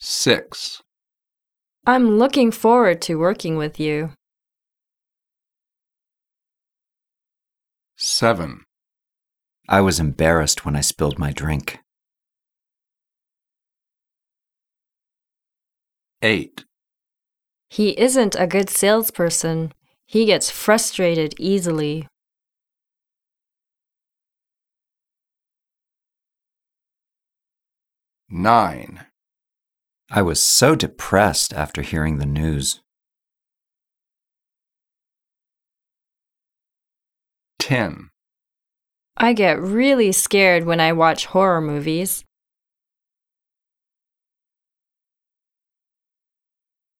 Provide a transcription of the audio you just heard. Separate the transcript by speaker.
Speaker 1: 6,
Speaker 2: I'm looking forward to working with you.
Speaker 1: 7,
Speaker 3: I was embarrassed when I spilled my drink.
Speaker 1: 8,
Speaker 2: He isn't a good salesperson. He gets frustrated easily.
Speaker 1: 9,
Speaker 3: I was so depressed after hearing the news.
Speaker 1: 10,
Speaker 2: I get really scared when I watch horror movies.